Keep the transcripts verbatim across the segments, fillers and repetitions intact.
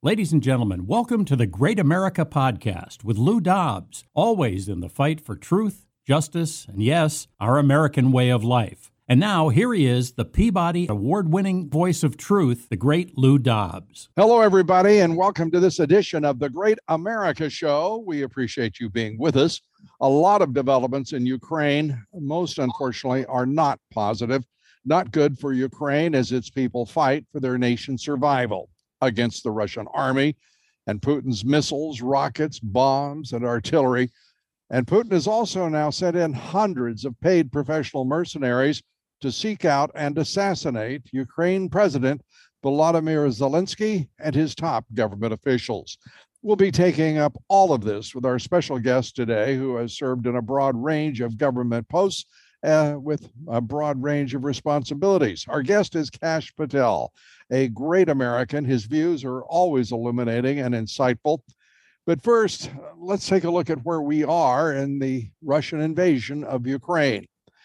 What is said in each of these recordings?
Ladies and gentlemen, welcome to the Great America Podcast with Lou Dobbs, always in the fight for truth, justice, and yes, our American way of life. And now, here he is, the Peabody Award-winning voice of truth, the great Lou Dobbs. Hello, everybody, and welcome to this edition of the Great America Show. We appreciate you being with us. A lot of developments in Ukraine, most unfortunately, are not positive, not good for Ukraine as its people fight for their nation's survival against the Russian army and Putin's missiles, rockets, bombs, and artillery. And Putin has also now sent in hundreds of paid professional mercenaries to seek out and assassinate Ukraine President Volodymyr Zelensky and his top government officials. We'll be taking up all of this with our special guest today, who has served in a broad range of government posts uh, with a broad range of responsibilities. Our guest is Kash Patel, a great American. His views are always illuminating and insightful. But first, let's take a look at where we are in the Russian invasion of Ukraine.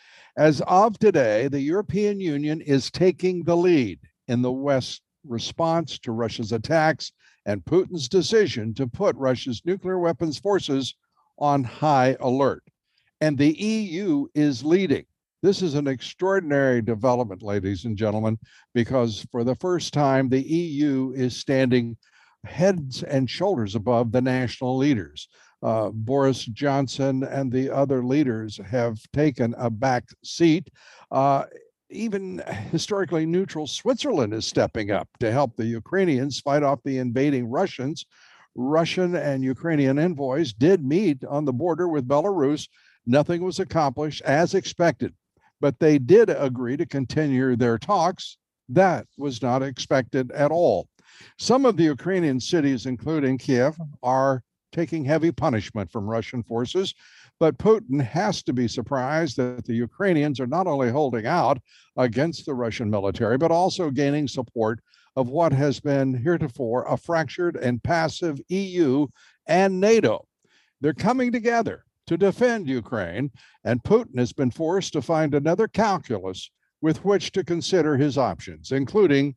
As of today, the European Union is taking the lead in the West's response to Russia's attacks and Putin's decision to put Russia's nuclear weapons forces on high alert. And the E U is leading. This is an extraordinary development, ladies and gentlemen, because for the first time, the E U is standing heads and shoulders above the national leaders. Uh, Boris Johnson and the other leaders have taken a back seat. Uh, even historically neutral Switzerland is stepping up to help the Ukrainians fight off the invading Russians. Russian and Ukrainian envoys did meet on the border with Belarus. Nothing was accomplished as expected, but they did agree to continue their talks. That was not expected at all. Some of the Ukrainian cities, including Kiev, are taking heavy punishment from Russian forces, but Putin has to be surprised that the Ukrainians are not only holding out against the Russian military, but also gaining support of what has been heretofore a fractured and passive E U and NATO. They're coming together to defend Ukraine, and Putin has been forced to find another calculus with which to consider his options, including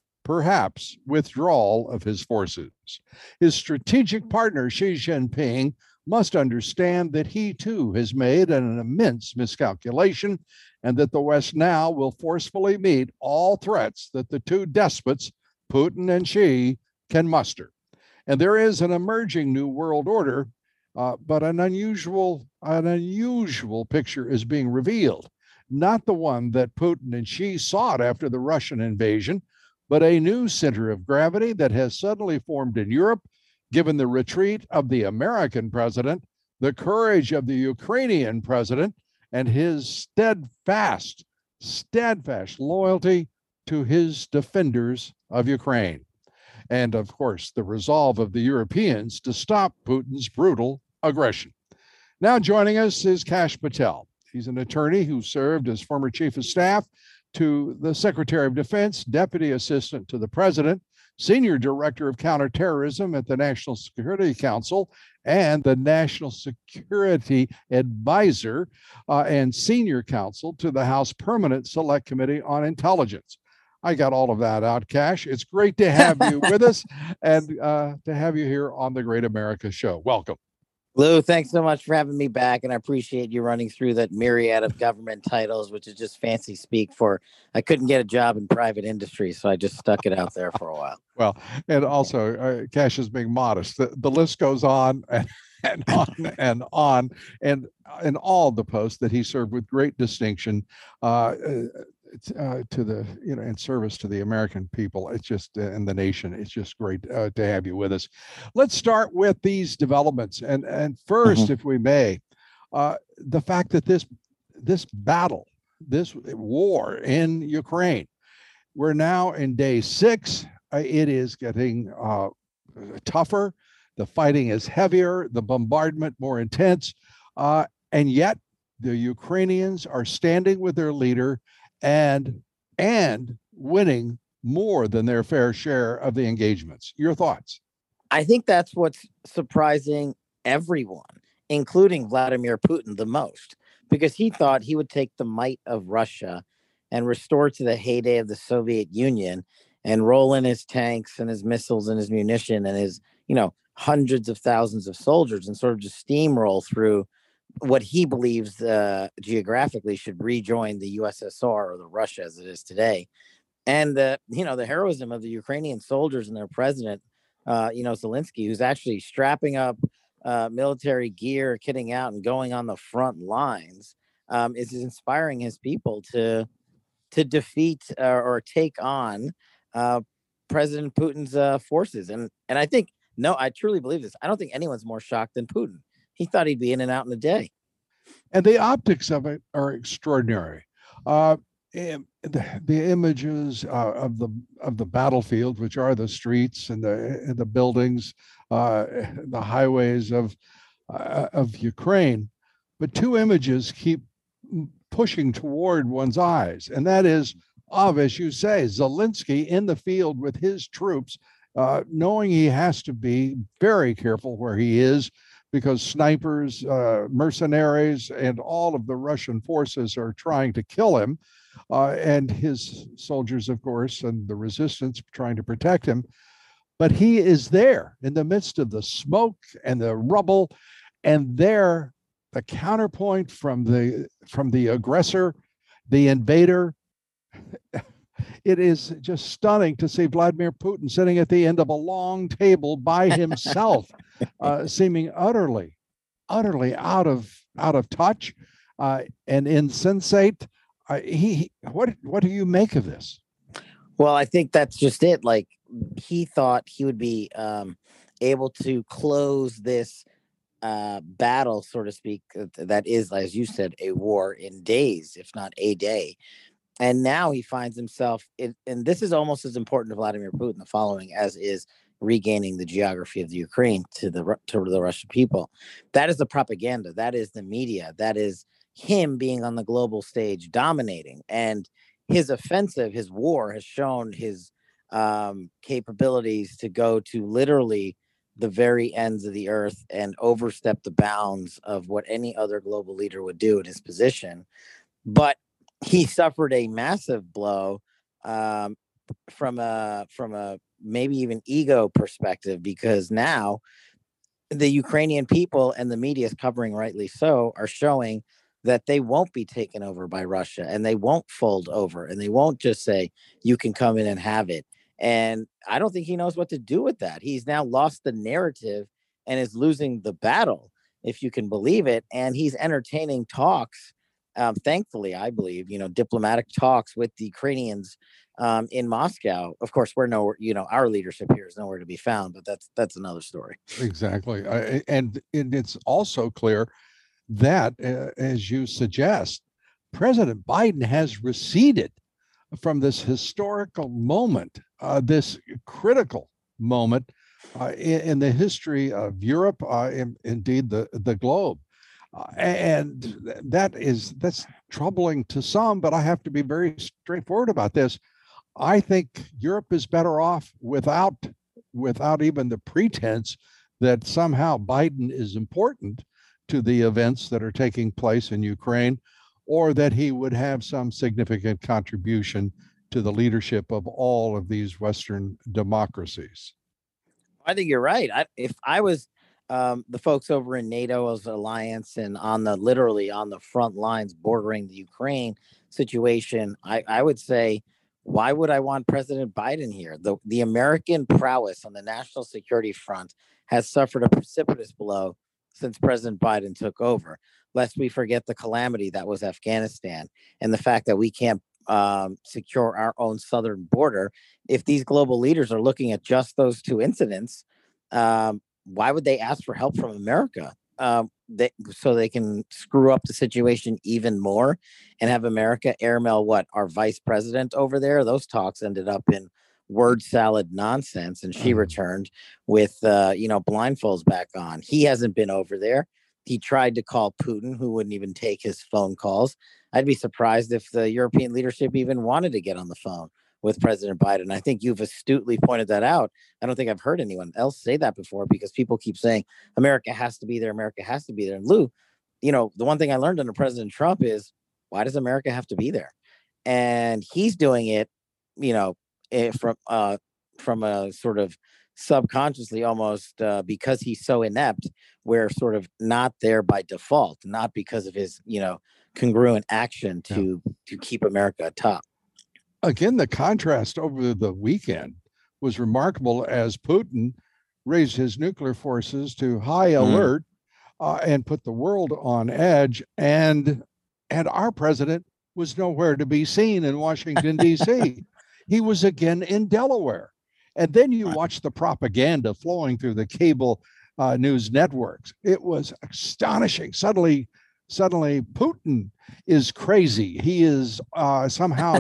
perhaps withdrawal of his forces. His strategic partner, Xi Jinping, must understand that he too has made an immense miscalculation and that the West now will forcefully meet all threats that the two despots, Putin and Xi, can muster. And there is an emerging new world order, uh, but an unusual, an unusual picture is being revealed. Not the one that Putin and Xi sought after the Russian invasion, but a new center of gravity that has suddenly formed in Europe, given the retreat of the American president, the courage of the Ukrainian president, and his steadfast, steadfast loyalty to his defenders of Ukraine. And of course, the resolve of the Europeans to stop Putin's brutal aggression. Now joining us is Kash Patel. He's an attorney who served as former chief of staff to the Secretary of Defense, Deputy Assistant to the President, Senior Director of Counterterrorism at the National Security Council, and the National Security Advisor uh, and Senior Counsel to the House Permanent Select Committee on Intelligence. I got all of that out, Kash. It's great to have you with us and uh, to have you here on the Great America Show. Welcome. Lou, thanks so much for having me back, and I appreciate you running through that myriad of government titles, which is just fancy speak for I couldn't get a job in private industry, so I just stuck it out there for a while. Well, and also, uh, Kash is being modest. The, the list goes on and, and on and on, and in all the posts that he served with great distinction uh, uh, to the, you know, in service to the American people. It's just, uh, and the nation. It's just great uh, to have you with us. Let's start with these developments. And, and first, mm-hmm. if we may, uh, the fact that this, this battle, this war in Ukraine, we're now in day six. Uh, it is getting uh, tougher. The fighting is heavier, the bombardment more intense. Uh, and yet the Ukrainians are standing with their leader and and winning more than their fair share of the engagements. Your thoughts? I think that's what's surprising everyone, including Vladimir Putin, the most, because he thought he would take the might of Russia and restore to the heyday of the Soviet Union and roll in his tanks and his missiles and his munition and his, you know, hundreds of thousands of soldiers and sort of just steamroll through what he believes uh, geographically should rejoin the U S S R or the Russia as it is today. And the, you know, the heroism of the Ukrainian soldiers and their president, uh, you know, Zelensky, who's actually strapping up uh, military gear, kitting out, and going on the front lines, um, is inspiring his people to to defeat uh, or take on uh, President Putin's uh, forces. And and I think, no, I truly believe this. I don't think anyone's more shocked than Putin. He thought he'd be in and out in a day. And the optics of it are extraordinary. Uh, the, the images uh, of the of the battlefield, which are the streets and the and the buildings, uh, the highways of uh, of Ukraine, but two images keep pushing toward one's eyes, and that is of, as you say, Zelensky in the field with his troops, uh, knowing he has to be very careful where he is, because snipers, uh, mercenaries, and all of the Russian forces are trying to kill him, uh, and his soldiers, of course, and the resistance trying to protect him. But he is there in the midst of the smoke and the rubble, and there, the counterpoint from the from the aggressor, the invader. It is just stunning to see Vladimir Putin sitting at the end of a long table by himself, uh, seeming utterly, utterly out of out of touch uh, and insensate. Uh, he, what what do you make of this? Well, I think that's just it. Like, he thought he would be um, able to close this uh, battle, so to speak, that is, as you said, a war in days, if not a day. And now he finds himself, in, and this is almost as important to Vladimir Putin, the following, as is regaining the geography of the Ukraine to the to the Russian people. That is the propaganda. That is the media. That is him being on the global stage, dominating. And his offensive, his war, has shown his um, capabilities to go to literally the very ends of the earth and overstep the bounds of what any other global leader would do in his position. But he suffered a massive blow um, from a from a maybe even ego perspective, because now the Ukrainian people, and the media is covering rightly so, are showing that they won't be taken over by Russia, and they won't fold over, and they won't just say, you can come in and have it. And I don't think he knows what to do with that. He's now lost the narrative and is losing the battle, if you can believe it. And he's entertaining talks, um, thankfully, I believe, you know, diplomatic talks with the Ukrainians um, in Moscow. Of course, we're nowhere, you know, our leadership here is nowhere to be found, but that's that's another story. Exactly. I, and, and it's also clear that, uh, as you suggest, President Biden has receded from this historical moment, uh, this critical moment uh, in, in the history of Europe, uh, in, indeed the, the globe. Uh, and that is, that's troubling to some, but I have to be very straightforward about this. I think Europe is better off without, without even the pretense that somehow Biden is important to the events that are taking place in Ukraine, or that he would have some significant contribution to the leadership of all of these Western democracies. I think you're right. I, if I was um, the folks over in NATO's alliance and on the literally on the front lines bordering the Ukraine situation, I, I would say, why would I want President Biden here? The, the American prowess on the national security front has suffered a precipitous blow since President Biden took over. Lest we forget the calamity that was Afghanistan, and the fact that we can't um, secure our own southern border. If these global leaders are looking at just those two incidents, um, why would they ask for help from America? Um, they, so they can screw up the situation even more and have America airmail what, our vice president over there? Those talks ended up in word salad nonsense, and she returned with uh, you know, blindfolds back on. He hasn't been over there. He tried to call Putin, who wouldn't even take his phone calls. I'd be surprised if the European leadership even wanted to get on the phone with President Biden. I think you've astutely pointed that out. I don't think I've heard anyone else say that before, because people keep saying America has to be there. America has to be there. And Lou, you know, the one thing I learned under President Trump is, why does America have to be there? And he's doing it, you know, eh, from uh, from a sort of subconsciously almost uh, because he's so inept, we're sort of not there by default, not because of his, you know, congruent action to yeah. to keep America atop. Again, the contrast over the weekend was remarkable as Putin raised his nuclear forces to high alert mm. uh, and put the world on edge, and and our president was nowhere to be seen in Washington, D C. He was again in Delaware. And then you watch the propaganda flowing through the cable uh, news networks. It was astonishing. Suddenly, suddenly Putin is crazy. He is uh, somehow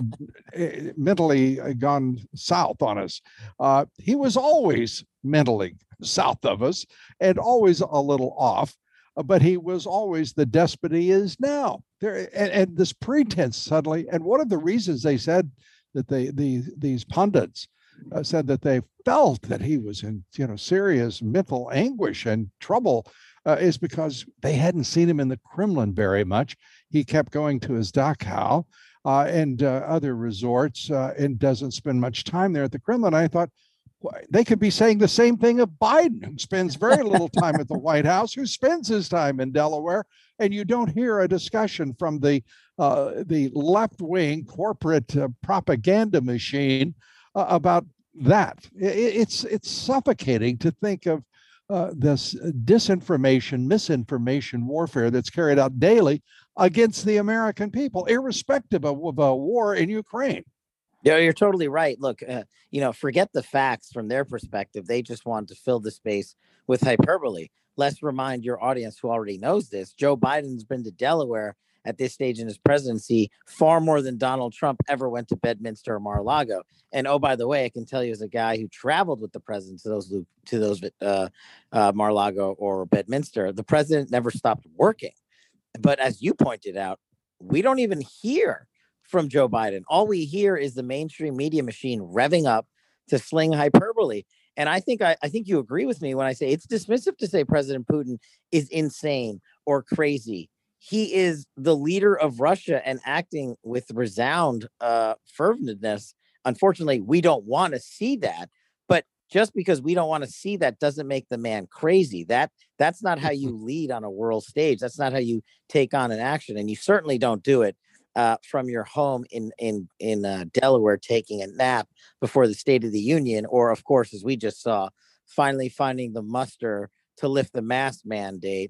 mentally gone south on us. Uh, he was always mentally south of us and always a little off, but he was always the despot he is now. There and, and this pretense suddenly, and one of the reasons they said that they the these pundits Uh, said that they felt that he was in, you know, serious mental anguish and trouble uh, is because they hadn't seen him in the Kremlin very much. He kept going to his Dachau uh, and uh, other resorts uh, and doesn't spend much time there at the Kremlin. I thought well, they could be saying the same thing of Biden, who spends very little time at the White House, who spends his time in Delaware, and you don't hear a discussion from the uh, the left-wing corporate uh, propaganda machine Uh, about that. It, it's it's suffocating to think of uh, this disinformation, misinformation warfare that's carried out daily against the American people, irrespective of, of a war in Ukraine. Yeah, you're totally right. Look, uh, you know, forget the facts from their perspective. They just want to fill the space with hyperbole. Let's remind your audience who already knows this. Joe Biden's been to Delaware at this stage in his presidency far more than Donald Trump ever went to Bedminster or Mar-a-Lago. And oh, by the way, I can tell you as a guy who traveled with the president to those to those uh, uh, Mar-a-Lago or Bedminster, the president never stopped working. But as you pointed out, we don't even hear from Joe Biden. All we hear is the mainstream media machine revving up to sling hyperbole. And I think I, I think you agree with me when I say it's dismissive to say President Putin is insane or crazy. He is the leader of Russia and acting with resound uh, ferventness. Unfortunately, we don't want to see that. But just because we don't want to see that doesn't make the man crazy. That that's not how you lead on a world stage. That's not how you take on an action. And you certainly don't do it uh, from your home in in in uh, Delaware, taking a nap before the State of the Union, or of course, as we just saw, finally finding the muster to lift the mask mandate,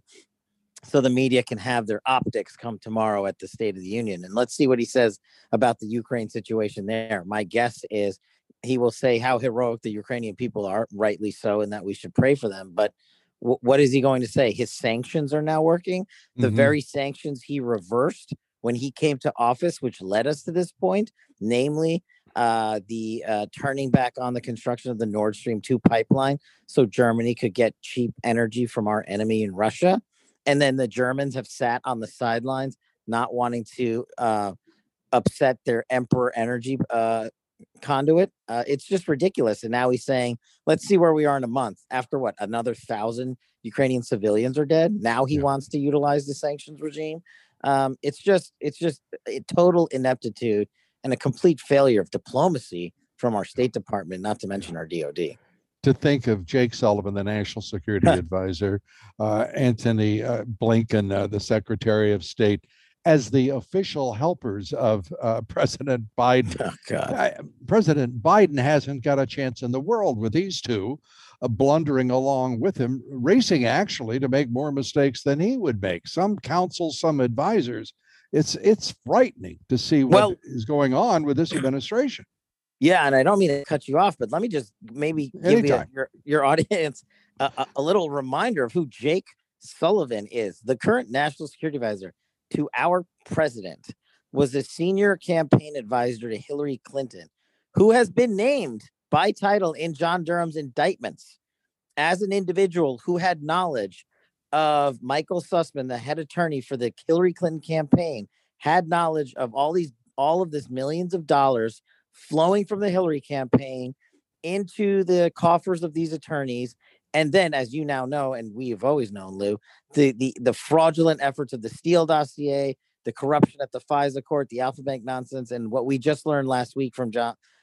so the media can have their optics come tomorrow at the State of the Union. And let's see what he says about the Ukraine situation there. My guess is he will say how heroic the Ukrainian people are, rightly so, and that we should pray for them. But w- what is he going to say? His sanctions are now working. The mm-hmm. very sanctions he reversed when he came to office, which led us to this point, namely uh, the uh, turning back on the construction of the Nord Stream two pipeline so Germany could get cheap energy from our enemy in Russia. And then the Germans have sat on the sidelines, not wanting to uh, upset their Emperor Energy uh, conduit. Uh, it's just ridiculous. And now he's saying, let's see where we are in a month. After what, another thousand Ukrainian civilians are dead. Now he yeah. wants to utilize the sanctions regime. Um, it's just it's just a total ineptitude and a complete failure of diplomacy from our State Department, not to mention our D O D. To think of Jake Sullivan, the National Security Advisor, uh, Anthony uh, Blinken, uh, the Secretary of State, as the official helpers of uh, President Biden. Oh, God. Uh, President Biden hasn't got a chance in the world with these two uh, blundering along with him, racing actually to make more mistakes than he would make. Some counsel, some advisors. It's it's frightening to see what well, is going on with this administration. Yeah, and I don't mean to cut you off, but let me just maybe give you, your, your audience a, a, a little reminder of who Jake Sullivan is. The current National Security Advisor to our president was a senior campaign advisor to Hillary Clinton, who has been named by title in John Durham's indictments as an individual who had knowledge of Michael Sussman, the head attorney for the Hillary Clinton campaign, had knowledge of all these all of this millions of dollars flowing from the Hillary campaign into the coffers of these attorneys. And then, as you now know, and we have always known, Lou, the, the, the fraudulent efforts of the Steele dossier, the corruption at the FISA court, the Alfa Bank nonsense, and what we just learned last week from John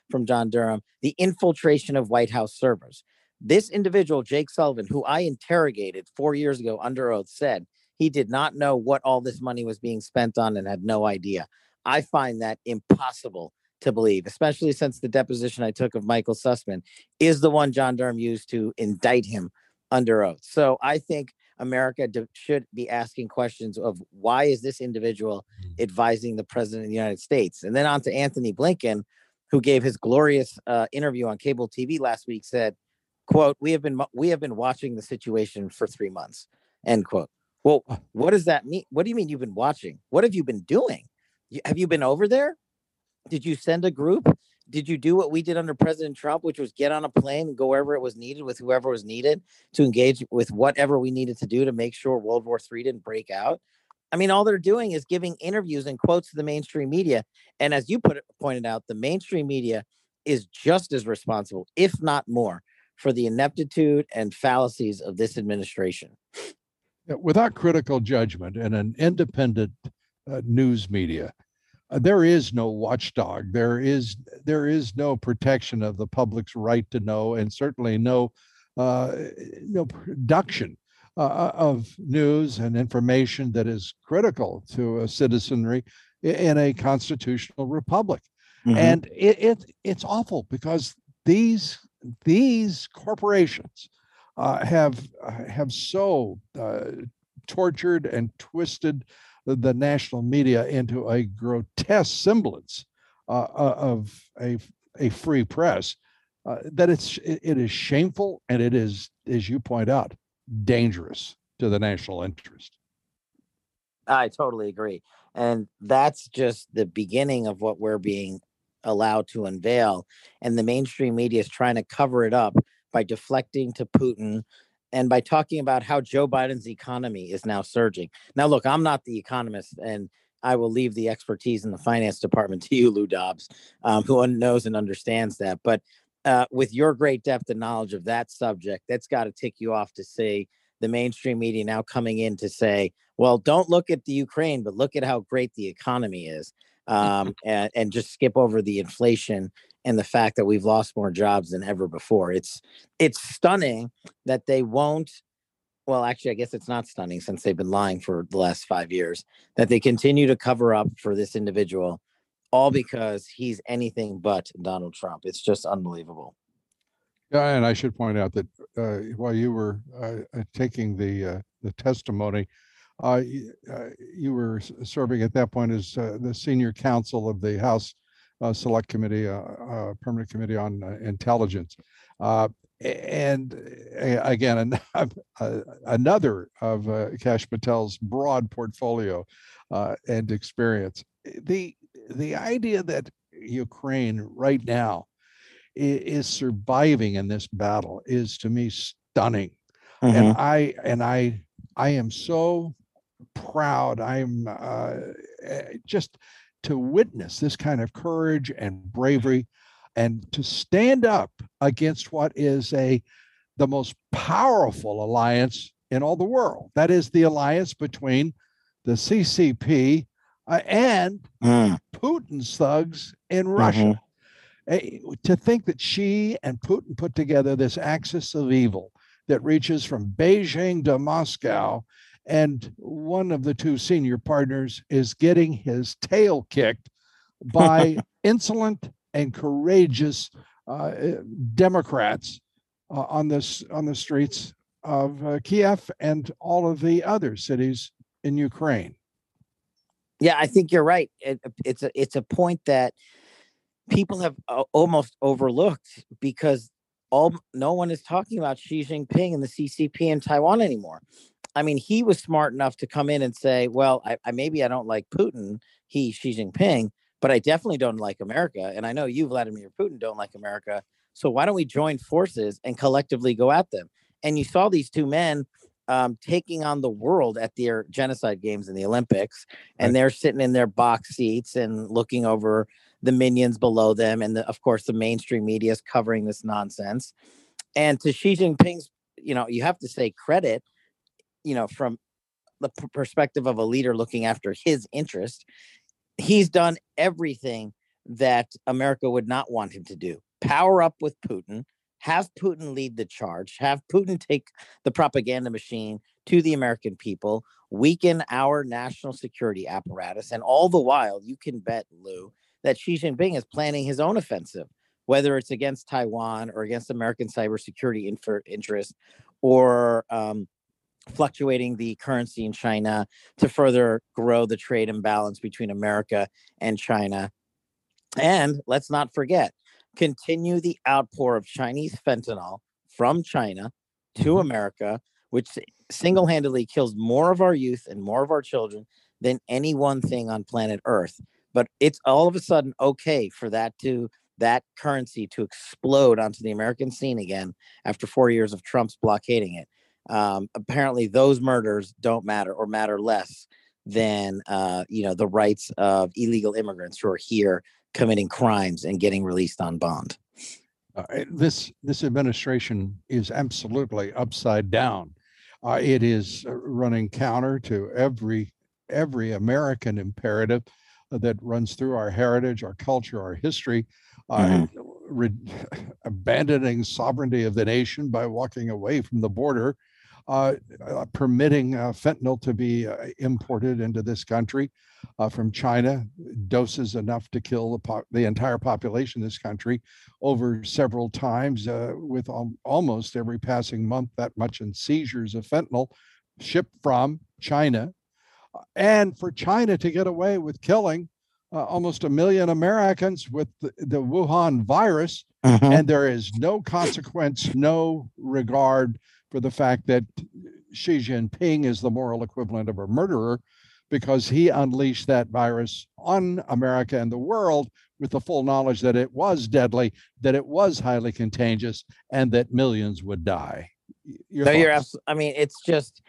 from John Durham, the infiltration of White House servers. This individual, Jake Sullivan, who I interrogated four years ago under oath, said he did not know what all this money was being spent on and had no idea. I find that impossible to believe, especially since the deposition I took of Michael Sussman is the one John Durham used to indict him under oath. So I think America d- should be asking questions of why is this individual advising the president of the United States? And then on to Anthony Blinken, who gave his glorious uh, interview on cable T V last week, said, quote, we have been we have been watching the situation for three months, end quote. Well, what does that mean? What do you mean you've been watching? What have you been doing? You, have you been over there? Did you send a group? Did you do what we did under President Trump, which was get on a plane and go wherever it was needed with whoever was needed to engage with whatever we needed to do to make sure World War Three didn't break out? I mean, all they're doing is giving interviews and quotes to the mainstream media. And as you put it, pointed out, the mainstream media is just as responsible, if not more, for the ineptitude and fallacies of this administration. Without critical judgment and an independent uh, news media, Uh, there is no watchdog. There is there is no protection of the public's right to know, and certainly no uh, no production uh, of news and information that is critical to a citizenry in a constitutional republic. Mm-hmm. And it, it it's awful because these these corporations uh, have have so uh, tortured and twisted the national media into a grotesque semblance uh, of a, a free press uh, that it's it, it is shameful, and it is, as you point out, dangerous to the national interest. I totally agree. And that's just the beginning of what we're being allowed to unveil. And the mainstream media is trying to cover it up by deflecting to Putin and by talking about how Joe Biden's economy is now surging. Now, look, I'm not the economist, and I will leave the expertise in the finance department to you, Lou Dobbs, um, who knows and understands that. But uh, with your great depth and knowledge of that subject, that's got to tick you off to say the mainstream media now coming in to say, well, don't look at the Ukraine, but look at how great the economy is, um, and, and just skip over the inflation and the fact that we've lost more jobs than ever before. It's it's stunning that they won't. Well, actually, I guess it's not stunning since they've been lying for the last five years, that they continue to cover up for this individual, all because he's anything but Donald Trump. It's just unbelievable. Yeah, and I should point out that uh, while you were uh, taking the uh, the testimony, uh, uh, you were serving at that point as uh, the senior counsel of the House Uh, Select Committee, uh, uh, Permanent Committee on uh, Intelligence. Uh, and uh, again, an, uh, another of uh, Kash Patel's broad portfolio uh, and experience. The, the idea that Ukraine right now is, is surviving in this battle is, to me, stunning. Mm-hmm. And I and I I am so proud. I'm uh, just to witness this kind of courage and bravery, and to stand up against what is a the most powerful alliance in all the world. That is the alliance between the C C P uh, and mm. Putin's thugs in Russia. Mm-hmm. Uh, to think that Xi and Putin put together this axis of evil that reaches from Beijing to Moscow, and one of the two senior partners is getting his tail kicked by insolent and courageous uh, Democrats uh, on this on the streets of uh, Kiev and all of the other cities in Ukraine. Yeah, I think you're right. It, it's a it's a point that people have uh, almost overlooked, because all no one is talking about Xi Jinping and the C C P in Taiwan anymore. I mean, he was smart enough to come in and say, well, I, I maybe I don't like Putin, he, Xi Jinping, but I definitely don't like America. And I know you, Vladimir Putin, don't like America. So why don't we join forces and collectively go at them? And you saw these two men um, taking on the world at their genocide games in the Olympics. And right. They're sitting in their box seats and looking over the minions below them. And the, of course, the mainstream media is covering this nonsense. And to Xi Jinping's, you know, you have to say credit, you know, from the p- perspective of a leader looking after his interest, he's done everything that America would not want him to do. Power up with Putin, have Putin lead the charge, have Putin take the propaganda machine to the American people, weaken our national security apparatus. And all the while, you can bet, Lou, that Xi Jinping is planning his own offensive, whether it's against Taiwan or against American cybersecurity infer- interests, or um, fluctuating the currency in China to further grow the trade imbalance between America and China. And let's not forget, continue the outpour of Chinese fentanyl from China to America, which single-handedly kills more of our youth and more of our children than any one thing on planet Earth. But it's all of a sudden okay for that to that currency to explode onto the American scene again after four years of Trump's blockading it. Um, apparently, those murders don't matter, or matter less than uh, you know the rights of illegal immigrants who are here committing crimes and getting released on bond. Uh, this this administration is absolutely upside down. Uh, it is running counter to every every American imperative that runs through our heritage, our culture, our history, uh, mm-hmm. re- abandoning sovereignty of the nation by walking away from the border, uh, uh, permitting uh, fentanyl to be uh, imported into this country uh, from China, doses enough to kill the, po- the entire population of this country over several times, uh, with al- almost every passing month that much in seizures of fentanyl shipped from China. And for China to get away with killing uh, almost a million Americans with the, the Wuhan virus, uh-huh. and there is no consequence, no regard for the fact that Xi Jinping is the moral equivalent of a murderer, because he unleashed that virus on America and the world with the full knowledge that it was deadly, that it was highly contagious, and that millions would die. Your no, thoughts? You're absolutely, I mean, it's just,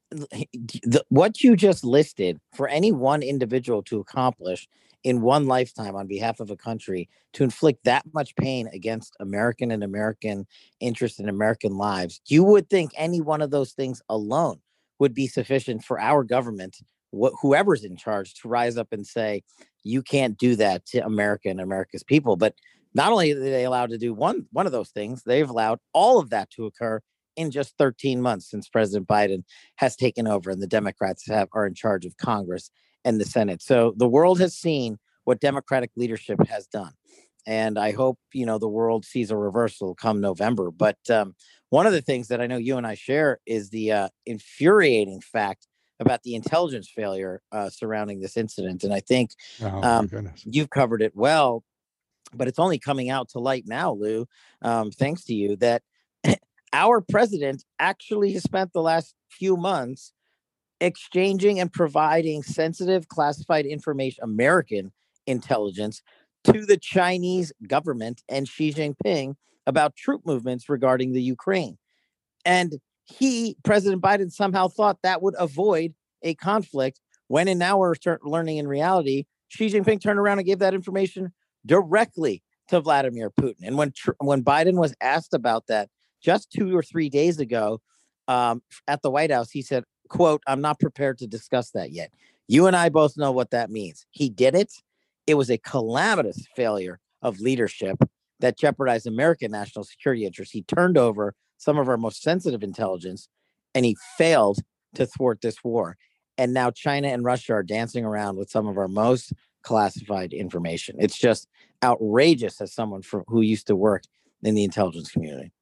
The, what you just listed, for any one individual to accomplish in one lifetime on behalf of a country, to inflict that much pain against American and American interests and American lives, you would think any one of those things alone would be sufficient for our government, wh- whoever's in charge, to rise up and say, you can't do that to America and America's people. But not only are they allowed to do one, one of those things, they've allowed all of that to occur in just thirteen months since President Biden has taken over and the Democrats have are in charge of Congress and the Senate. So the world has seen what Democratic leadership has done. And I hope, you know, the world sees a reversal come November. But um, one of the things that I know you and I share is the uh, infuriating fact about the intelligence failure uh, surrounding this incident. And I think oh, um, you've covered it well, but it's only coming out to light now, Lou, um, thanks to you, that our president actually has spent the last few months exchanging and providing sensitive classified information, American intelligence, to the Chinese government and Xi Jinping about troop movements regarding the Ukraine. And he, President Biden, somehow thought that would avoid a conflict, when in now we're learning in reality, Xi Jinping turned around and gave that information directly to Vladimir Putin. And when when Biden was asked about that just two or three days ago um, at the White House, he said, quote, "I'm not prepared to discuss that yet." You and I both know what that means. He did it. It was a calamitous failure of leadership that jeopardized American national security interests. He turned over some of our most sensitive intelligence, and he failed to thwart this war. And now China and Russia are dancing around with some of our most classified information. It's just outrageous as someone from, who used to work in the intelligence community.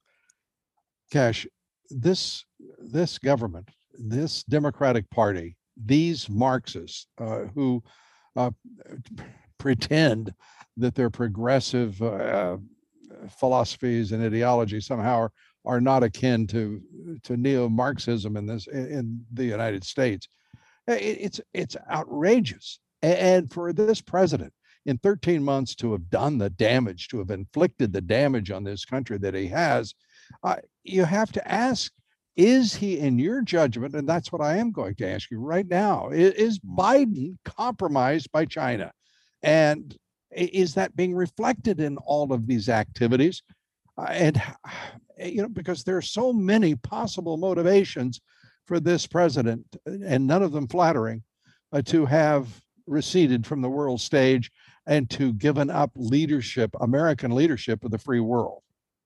Cash, this this government, this Democratic Party, these Marxists uh, who uh, pretend that their progressive uh, philosophies and ideologies somehow are, are not akin to to neo-Marxism in this in the United States. It, it's it's outrageous. And for this president, in thirteen months, to have done the damage, to have inflicted the damage on this country that he has, uh, you have to ask, is he, in your judgment, and that's what I am going to ask you right now, is, is Biden compromised by China? And is that being reflected in all of these activities? Uh, and, you know, because there are so many possible motivations for this president, and none of them flattering, uh, to have receded from the world stage and to giving up leadership, American leadership of the free world?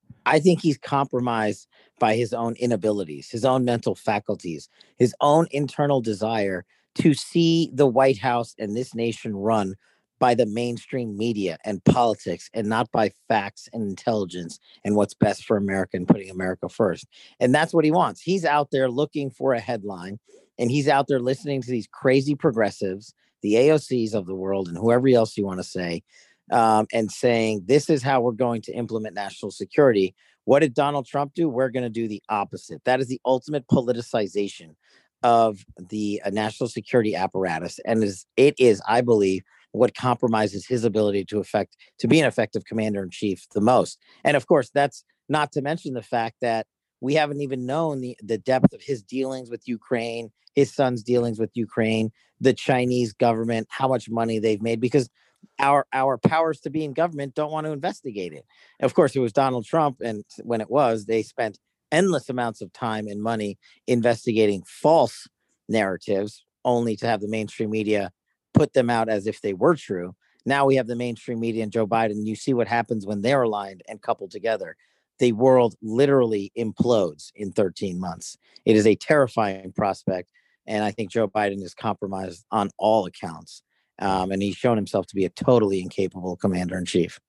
I think he's compromised by his own inabilities, his own mental faculties, his own internal desire to see the White House and this nation run by the mainstream media and politics and not by facts and intelligence and what's best for America and putting America first. And that's what he wants. He's out there looking for a headline, and he's out there listening to these crazy progressives, the A O Cs of the world, and whoever else you want to say, um, and saying, this is how we're going to implement national security. What did Donald Trump do? We're going to do the opposite. That is the ultimate politicization of the uh, national security apparatus. And is, it is, I believe, what compromises his ability to effect to be an effective commander in chief the most. And of course, that's not to mention the fact that we haven't even known the, the depth of his dealings with Ukraine, his son's dealings with Ukraine, the Chinese government, how much money they've made, because our our powers to be in government don't want to investigate it. And of course, it was Donald Trump, and when it was, they spent endless amounts of time and money investigating false narratives, only to have the mainstream media put them out as if they were true. Now we have the mainstream media and Joe Biden. You see what happens when they're aligned and coupled together. The world literally implodes in thirteen months. It is a terrifying prospect. And I think Joe Biden is compromised on all accounts. Um, and he's shown himself to be a totally incapable commander in chief.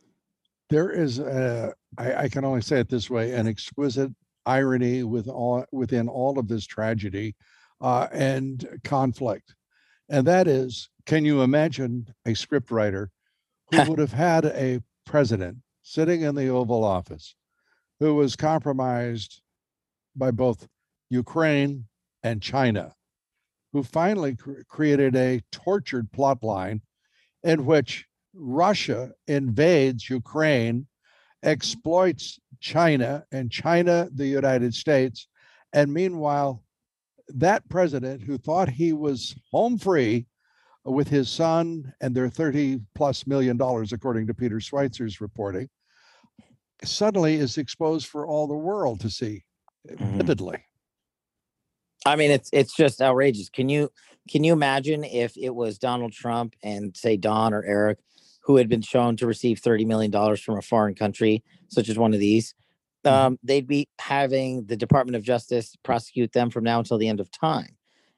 There is, a, I, I can only say it this way, an exquisite irony with all, within all of this tragedy uh, and conflict. And that is, can you imagine a scriptwriter who would have had a president sitting in the Oval Office who was compromised by both Ukraine and China, who finally cr- created a tortured plot line in which Russia invades Ukraine, exploits China, and China the United States. And meanwhile, that president who thought he was home free with his son and their thirty plus million dollars, according to Peter Schweizer's reporting, suddenly is exposed for all the world to see vividly. I mean, it's it's just outrageous. Can you can you imagine if it was Donald Trump and say Don or Eric, who had been shown to receive thirty million dollars from a foreign country, such as one of these, um, they'd be having the Department of Justice prosecute them from now until the end of time.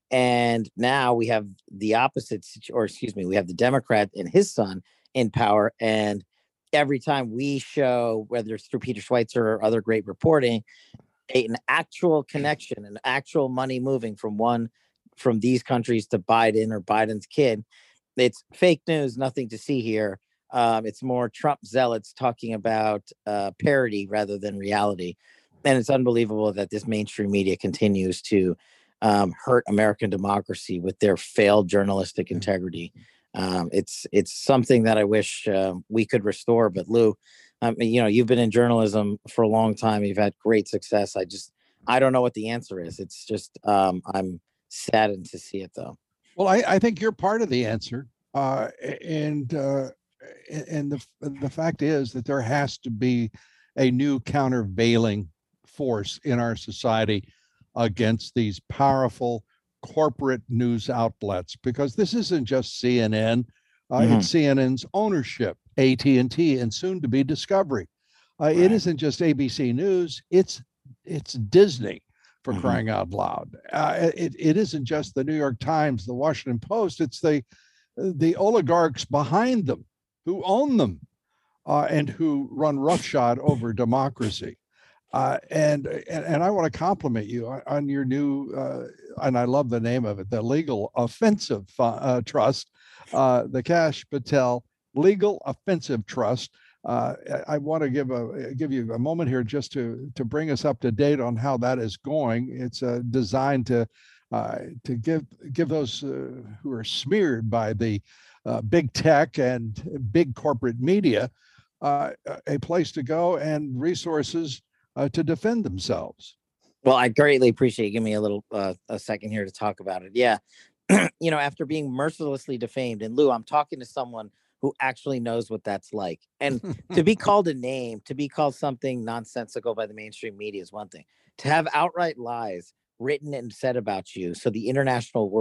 And now we have the opposite, or excuse me, we have the Democrat and his son in power. And every time we show, whether it's through Peter Schweizer or other great reporting, a, an actual connection, an actual money moving from one, from these countries to Biden or Biden's kid, it's fake news, nothing to see here. Um, it's more Trump zealots talking about uh, parody rather than reality. And it's unbelievable that this mainstream media continues to um, hurt American democracy with their failed journalistic integrity. Um, it's it's something that I wish uh, we could restore. But Lou, I mean, you know, you've been in journalism for a long time. You've had great success. I just, I don't know what the answer is. It's just, um, I'm saddened to see it, though. Well, I, I think you're part of the answer. Uh, and uh, and the, the fact is that there has to be a new countervailing force in our society against these powerful corporate news outlets, because this isn't just C N N. Uh, mm-hmm. It's C N N's ownership, A T and T, and soon to be Discovery. Uh, right. It isn't just A B C News. It's it's Disney, for mm-hmm. crying out loud. Uh, it, it isn't just the New York Times, the Washington Post. It's the the oligarchs behind them who own them uh, and who run roughshod over democracy. Uh, and, and and I want to compliment you on, on your new, uh, and I love the name of it, the Legal Offensive uh, Trust, uh, the Kash Patel Legal Offensive Trust. Uh, I want to give a give you a moment here just to to bring us up to date on how that is going. It's uh, designed to uh, to give give those uh, who are smeared by the uh, big tech and big corporate media uh, a place to go and resources Uh, to defend themselves. Well, I greatly appreciate you giving me a little uh, a second here to talk about it. Yeah, you know, after being mercilessly defamed, and Lou, I'm talking to someone who actually knows what that's like. And to be called a name, to be called something nonsensical by the mainstream media is one thing. To have outright lies written and said about you, so the international world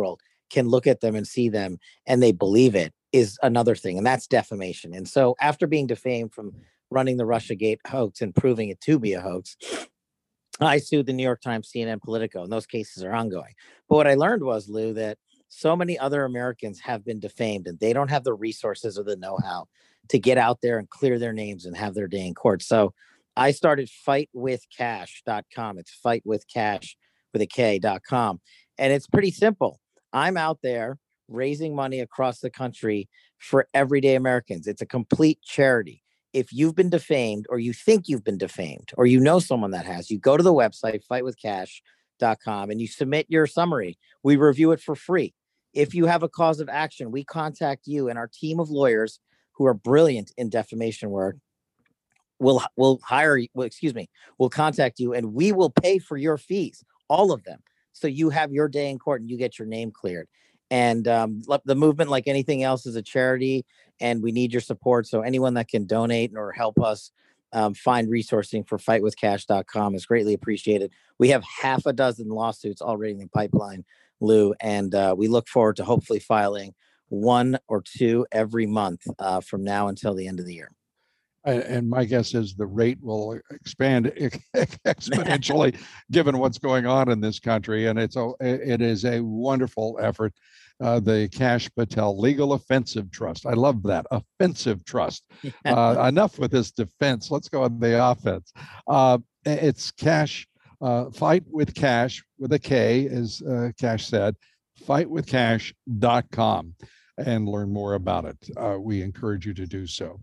can look at them and see them and they believe it is another thing. And that's defamation. And so after being defamed from running the Russiagate hoax and proving it to be a hoax, I sued the New York Times, C N N, Politico, and those cases are ongoing. But what I learned was, Lou, that so many other Americans have been defamed and they don't have the resources or the know-how to get out there and clear their names and have their day in court. So I started fight with cash dot com. It's fight with cash with a K dot com. And it's pretty simple. I'm out there raising money across the country for everyday Americans. It's a complete charity. If you've been defamed or you think you've been defamed or you know someone that has, you go to the website, fight with cash dot com, and you submit your summary. We review it for free. If you have a cause of action, we contact you, and our team of lawyers who are brilliant in defamation work will will hire you, well, excuse me, will contact you, and we will pay for your fees, all of them. So you have your day in court and you get your name cleared. And um, the movement, like anything else, is a charity, and we need your support. So anyone that can donate or help us um, find resourcing for fight with cash dot com is greatly appreciated. We have half a dozen lawsuits already in the pipeline, Lou, and uh, we look forward to hopefully filing one or two every month uh, from now until the end of the year. And my guess is the rate will expand exponentially given what's going on in this country. And it's a, it is a wonderful effort. Uh, the Kash Patel Legal Offensive Trust. I love that. Offensive trust. Uh, enough with this defense. Let's go on the offense. Uh, it's Cash, uh, Fight with Cash with a K, as uh, Cash said, fight with cash dot com, and learn more about it. Uh, we encourage you to do so.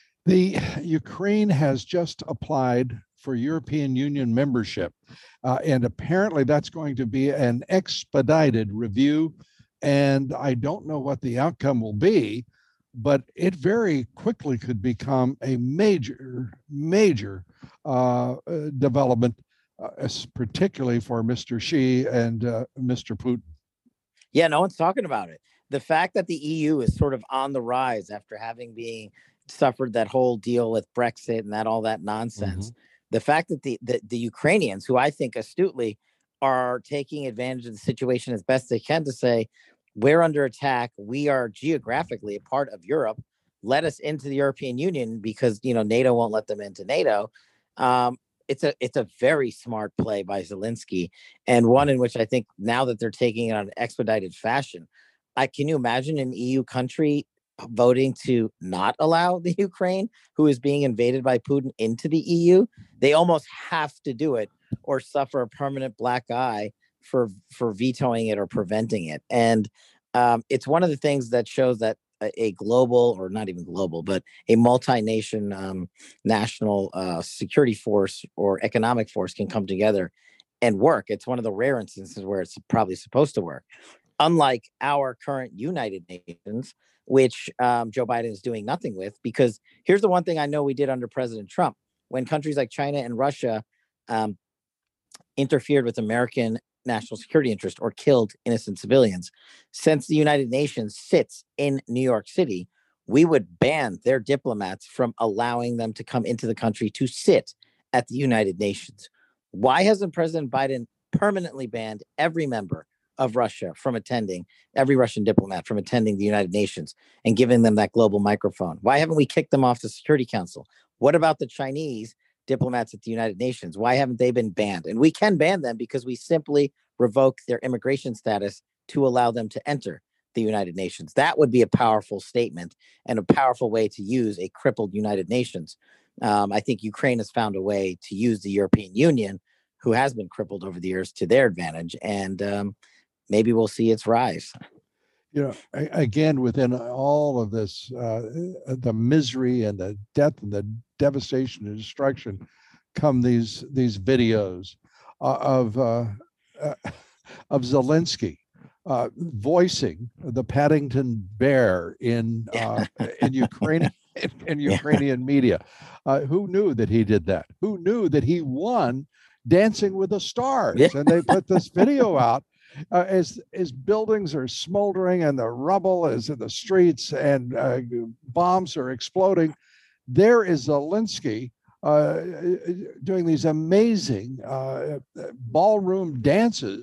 The Ukraine has just applied for European Union membership, uh, and apparently that's going to be an expedited review. And I don't know what the outcome will be, but it very quickly could become a major, major uh, development, uh, particularly for Mister Xi and uh, Mister Putin. Yeah, no one's talking about it. The fact that the E U is sort of on the rise after having been suffered that whole deal with Brexit and that all that nonsense. Mm-hmm. The fact that the, the the Ukrainians, who I think astutely are taking advantage of the situation as best they can to say, we're under attack. We are geographically a part of Europe. Let us into the European Union because, you know, NATO won't let them into NATO. Um, it's a it's a very smart play by Zelensky, and one in which I think now that they're taking it on an expedited fashion, I can you imagine an E U country voting to not allow the Ukraine, who is being invaded by Putin, into the E U? They almost have to do it or suffer a permanent black eye for for vetoing it or preventing it. And um, it's one of the things that shows that a, a global, or not even global, but a multi-nation um, national uh, security force or economic force can come together and work. It's one of the rare instances where it's probably supposed to work. Unlike our current United Nations, which um, Joe Biden is doing nothing with, because here's the one thing I know we did under President Trump. When countries like China and Russia um, interfered with American national security interest or killed innocent civilians, since the United Nations sits in New York City, we would ban their diplomats from allowing them to come into the country to sit at the United Nations. Why hasn't President Biden permanently banned every member of Russia from attending, every Russian diplomat from attending the United Nations and giving them that global microphone? Why haven't we kicked them off the Security Council? What about the Chinese diplomats at the United Nations? Why haven't they been banned? And we can ban them because we simply revoke their immigration status to allow them to enter the United Nations. That would be a powerful statement and a powerful way to use a crippled United Nations. Um, I think Ukraine has found a way to use the European Union, who has been crippled over the years, to their advantage. And um, maybe we'll see its rise. You know, again, within all of this, uh, the misery and the death and the devastation and destruction, come these these videos uh, of uh, uh, of Zelensky uh, voicing the Paddington Bear in uh, in Ukrainian in, in Ukrainian media. Uh, who knew that he did that? Who knew that he won Dancing with the Stars? Yeah. And they put this video out. Uh, as as buildings are smoldering and the rubble is in the streets and uh, bombs are exploding, there is Zelensky uh, doing these amazing uh, ballroom dances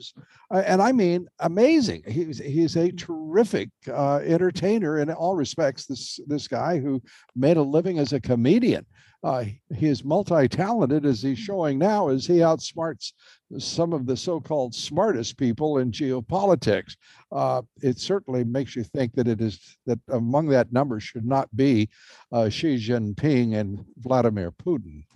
Uh, and I mean, amazing. He's he's a terrific uh, entertainer in all respects. This this guy who made a living as a comedian. Uh, he is multi-talented, as he's showing now, as he outsmarts some of the so-called smartest people in geopolitics. Uh, it certainly makes you think that it is that among that number should not be uh, Xi Jinping and Vladimir Putin.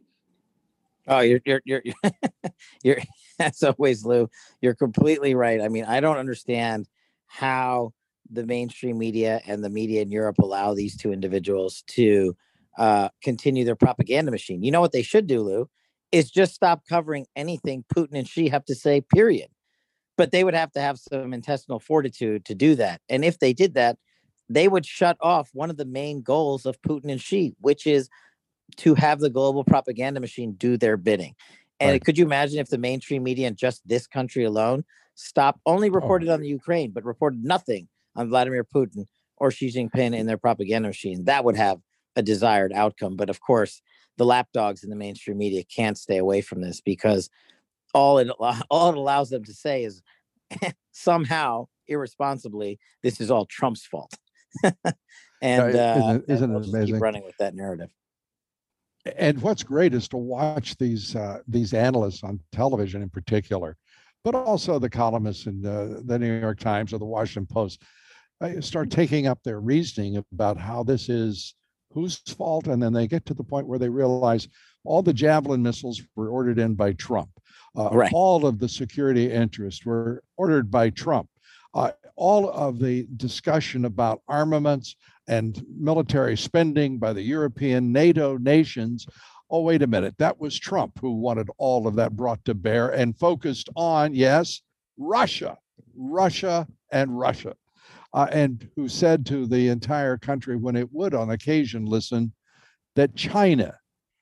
Oh, you're you're you're you're as always, Lou. You're completely right. I mean, I don't understand how the mainstream media and the media in Europe allow these two individuals to uh, continue their propaganda machine. You know what they should do, Lou, is just stop covering anything Putin and Xi have to say, period. But they would have to have some intestinal fortitude to do that. And if they did that, they would shut off one of the main goals of Putin and Xi, which is to have the global propaganda machine do their bidding. And right. Could you imagine if the mainstream media in just this country alone stopped, only reported oh. on the Ukraine, but reported nothing on Vladimir Putin or Xi Jinping in their propaganda machine? That would have a desired outcome. But of course, the lapdogs in the mainstream media can't stay away from this, because all it, all it allows them to say is somehow, irresponsibly, this is all Trump's fault. and yeah, uh, isn't, isn't and it amazing? Keep running with that narrative. And what's great is to watch these uh, these analysts on television in particular, but also the columnists in uh, the New York Times or the Washington Post, uh, start taking up their reasoning about how this is whose fault. And then they get to the point where they realize all the Javelin missiles were ordered in by Trump. Uh, right. All of the security interests were ordered by Trump. Uh, all of the discussion about armaments and military spending by the European NATO nations. Oh, wait a minute. That was Trump who wanted all of that brought to bear and focused on, yes, Russia, Russia, and Russia. Uh, and who said to the entire country, when it would on occasion listen, that China,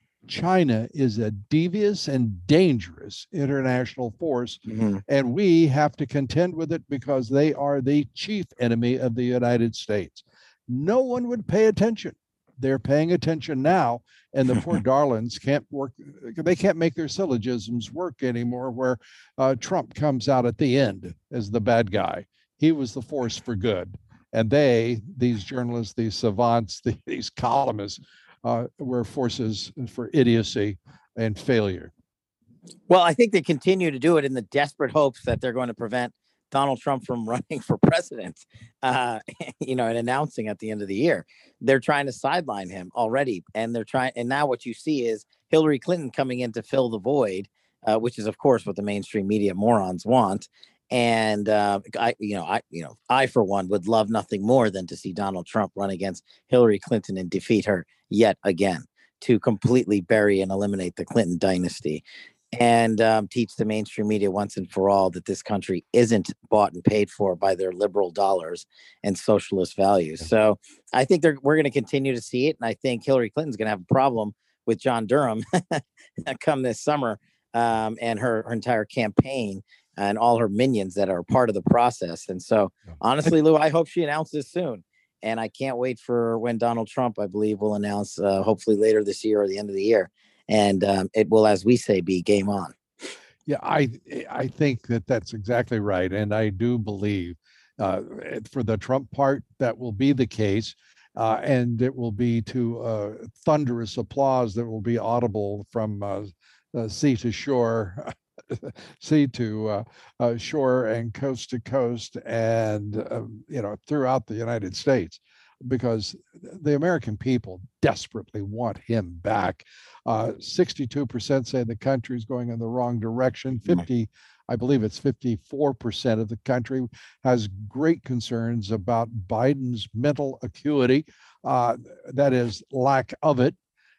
China is a devious and dangerous international force, mm-hmm. and we have to contend with it because they are the chief enemy of the United States. No one would pay attention. They're paying attention now, and the poor darlings can't work. They can't make their syllogisms work anymore, where uh, Trump comes out at the end as the bad guy. He was the force for good. And they, these journalists, these savants, the, these columnists, uh, were forces for idiocy and failure. Well, I think they continue to do it in the desperate hopes that they're going to prevent Donald Trump from running for president, uh, you know, and announcing at the end of the year. They're trying to sideline him already. And they're trying. And now what you see is Hillary Clinton coming in to fill the void, uh, which is, of course, what the mainstream media morons want. And uh, I, you know, I, you know, I for one would love nothing more than to see Donald Trump run against Hillary Clinton and defeat her yet again, to completely bury and eliminate the Clinton dynasty, and um, teach the mainstream media once and for all that this country isn't bought and paid for by their liberal dollars and socialist values. So I think they're, we're going to continue to see it, and I think Hillary Clinton's going to have a problem with John Durham come this summer, um, and her, her entire campaign and all her minions that are part of the process. And so, honestly, Lou, I hope she announces soon. And I can't wait for when Donald Trump, I believe, will announce, uh, hopefully later this year or the end of the year. And um, it will, as we say, be game on. Yeah, I I think that that's exactly right. And I do believe uh, for the Trump part, that will be the case. Uh, and it will be to uh, thunderous applause that will be audible from uh, uh, sea to shore. sea to uh, uh, shore and coast to coast, and uh, you know, throughout the United States, because the American people desperately want him back. Uh, sixty-two percent say the country is going in the wrong direction. fifty, I believe it's fifty-four percent of the country has great concerns about Biden's mental acuity, uh, that is, lack of it.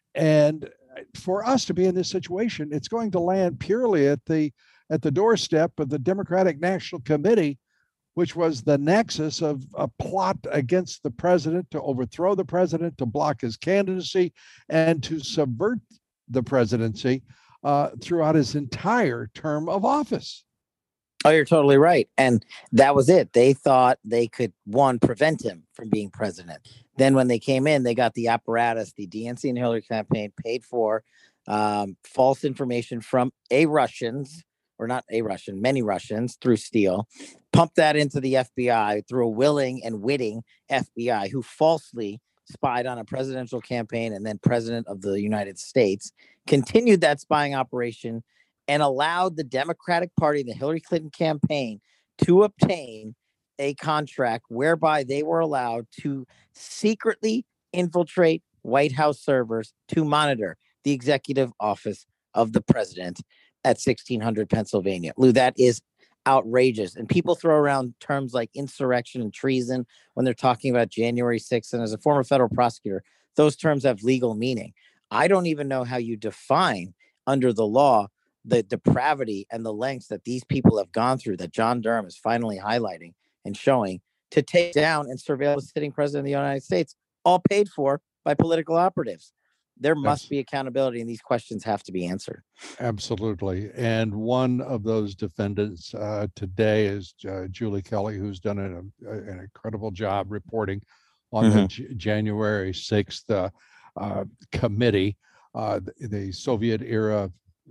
And for us to be in this situation, it's going to land purely at the at the doorstep of the Democratic National Committee, which was the nexus of a plot against the president, to overthrow the president, to block his candidacy, and to subvert the presidency uh, throughout his entire term of office. Oh, you're totally right. And that was it. They thought they could, one, prevent him from being president. Then when they came in, they got the apparatus, the D N C and Hillary campaign paid for um, false information from a Russians or not a Russian, many Russians through Steele, pumped that into the F B I through a willing and witting F B I who falsely spied on a presidential campaign and then president of the United States, continued that spying operation and allowed the Democratic Party, the Hillary Clinton campaign, to obtain a contract whereby they were allowed to secretly infiltrate White House servers to monitor the executive office of the president at sixteen hundred Pennsylvania. Lou, that is outrageous. And people throw around terms like insurrection and treason when they're talking about January sixth. And as a former federal prosecutor, those terms have legal meaning. I don't even know how you define under the law the depravity and the lengths that these people have gone through, that John Durham is finally highlighting and showing, to take down and surveil the sitting president of the United States, all paid for by political operatives. There must yes. be accountability, and these questions have to be answered. Absolutely. And one of those defendants uh, today is uh, Julie Kelly, who's done an, an incredible job reporting on mm-hmm. the J- January sixth uh, uh, committee, uh, the, the Soviet era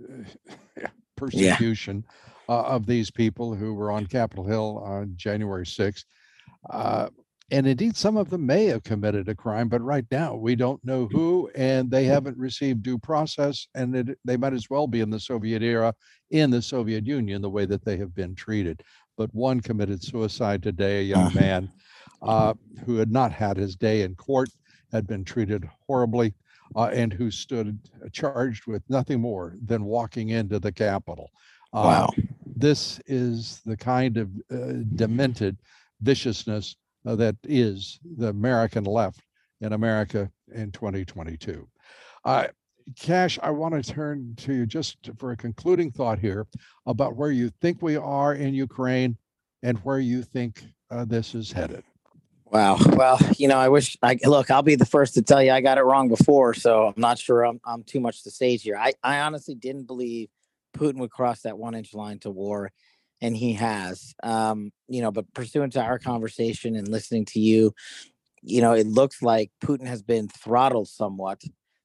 persecution yeah. uh, of these people who were on Capitol Hill on January sixth. Uh, And indeed, some of them may have committed a crime, but right now we don't know who, and they haven't received due process, and it, they might as well be in the Soviet era, in the Soviet Union, the way that they have been treated. But one committed suicide today, a young man uh, who had not had his day in court, had been treated horribly, uh, and who stood charged with nothing more than walking into the Capitol. Uh, wow. This is the kind of uh, demented viciousness Uh, that is the American left in America in twenty twenty-two. Uh, Kash, I want to turn to you just for a concluding thought here about where you think we are in Ukraine and where you think uh, this is headed. Wow. Well, you know, I wish I look, I'll be the first to tell you I got it wrong before, so I'm not sure I'm, I'm too much to say here. I, I honestly didn't believe Putin would cross that one inch line to war. And he has, um, you know, but pursuant to our conversation and listening to you, you know, it looks like Putin has been throttled somewhat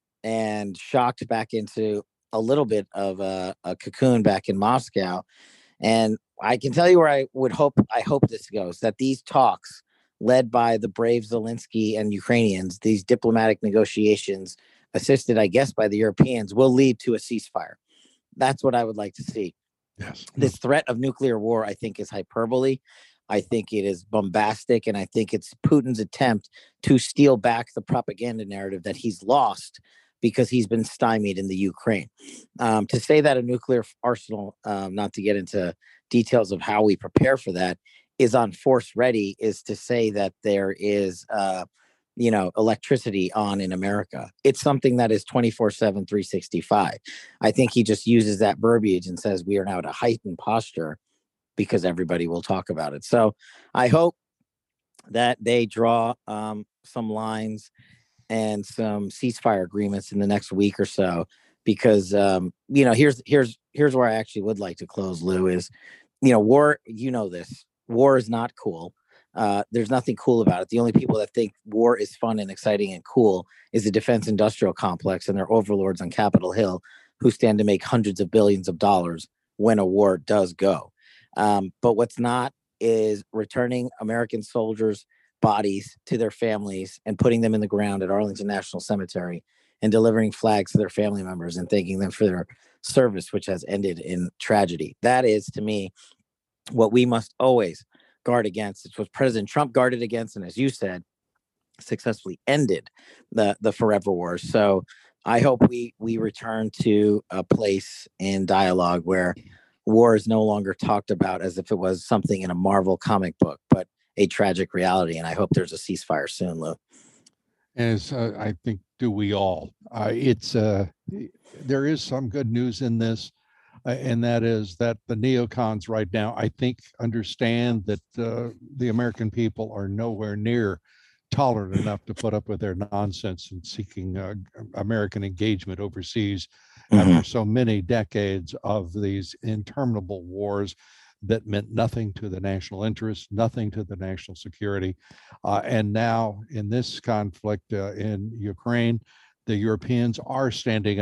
and shocked back into a little bit of a, a cocoon back in Moscow. And I can tell you where I would hope, I hope this goes, that these talks led by the brave Zelensky and Ukrainians, these diplomatic negotiations assisted, I guess, by the Europeans, will lead to a ceasefire. That's what I would like to see. Yes. This threat of nuclear war, I think, is hyperbole. I think it is bombastic, and I think it's Putin's attempt to steal back the propaganda narrative that he's lost because he's been stymied in the Ukraine. Um, to say that a nuclear arsenal, um, not to get into details of how we prepare for that, is on force ready, is to say that there is, uh, you know, electricity on in America. It's something that is twenty-four seven, three sixty-five. I think he just uses that verbiage and says we are now at a heightened posture because everybody will talk about it. So I hope that they draw um, some lines and some ceasefire agreements in the next week or so, because, um, you know, here's, here's, here's where I actually would like to close, Lou, is, you know, war, you know, this war is not cool. Uh, there's nothing cool about it. The only people that think war is fun and exciting and cool is the defense industrial complex and their overlords on Capitol Hill who stand to make hundreds of billions of dollars when a war does go. Um, but what's not is returning American soldiers' bodies to their families and putting them in the ground at Arlington National Cemetery and delivering flags to their family members and thanking them for their service, which has ended in tragedy. That is, to me, what we must always guard against. It's what President Trump guarded against, and as you said, successfully ended the the forever wars. So I hope we we return to a place in dialogue where war is no longer talked about as if it was something in a Marvel comic book, but a tragic reality. And I hope there's a ceasefire soon, Lou. As uh, I think, do we all? Uh, it's uh, there is some good news in this. Uh, and that is that the neocons right now, I think, understand that uh, the American people are nowhere near tolerant enough to put up with their nonsense and seeking uh, American engagement overseas mm-hmm. after so many decades of these interminable wars that meant nothing to the national interest, nothing to the national security. Uh, and now in this conflict uh, in Ukraine, the Europeans are standing up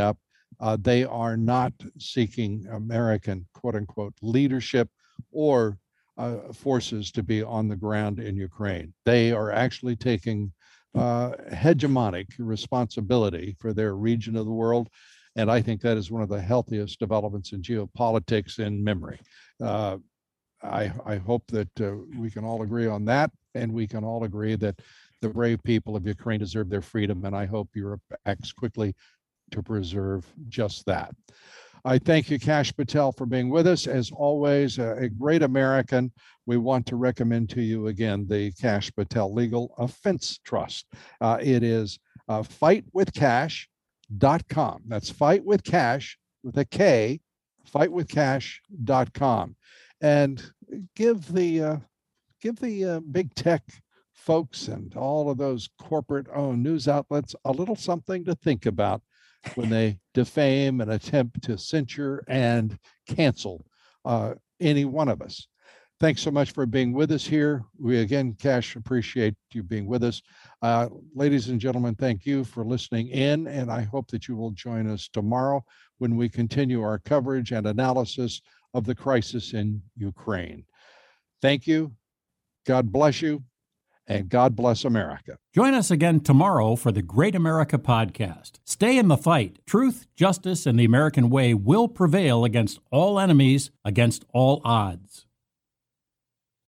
Uh, they are not seeking American, quote unquote, leadership or uh, forces to be on the ground in Ukraine. They are actually taking uh, hegemonic responsibility for their region of the world. And I think that is one of the healthiest developments in geopolitics in memory. Uh, I, I hope that uh, we can all agree on that, and we can all agree that the brave people of Ukraine deserve their freedom, and I hope Europe acts quickly to preserve just that. I thank you, Kash Patel, for being with us. As always, a, a great American. We want to recommend to you again the Kash Patel Legal Offense Trust. Uh, it is uh, fight with kash dot com. That's Fight with Kash with a K, fight with kash dot com. And give the uh, give the uh, big tech folks and all of those corporate-owned news outlets a little something to think about when they defame and attempt to censure and cancel uh, any one of us. Thanks so much for being with us here. We again, Kash, appreciate you being with us. Uh, ladies and gentlemen, thank you for listening in, and I hope that you will join us tomorrow when we continue our coverage and analysis of the crisis in Ukraine. Thank you. God bless you. And God bless America. Join us again tomorrow for the Great America Podcast. Stay in the fight. Truth, justice, and the American way will prevail against all enemies, against all odds.